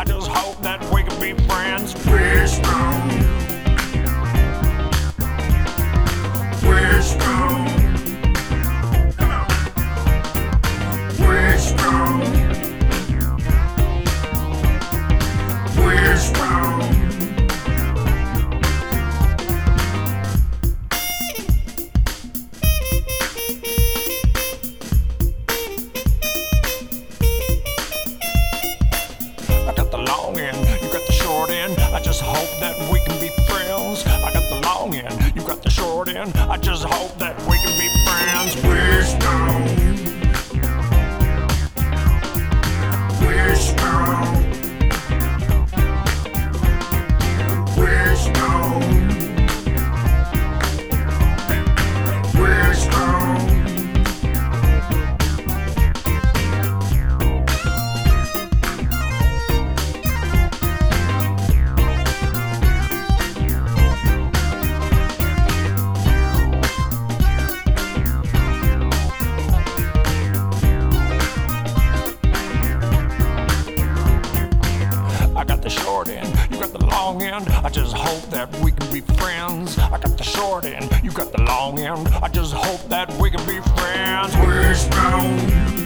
just hope that we can be friends. Wishbone. Wishbone. Wishbone. Wishbone. I got the long end, you got the short end. I just hope that we can be friends. I got the long end, you got the short end. I just hope that we can be friends. Wishbone. Wishbone. Wishbone. Wishbone. I got the short end, you got the long end. I just hope that we can be friends. I got the short end, you got the long end. I just hope that we can be friends. Wishbone.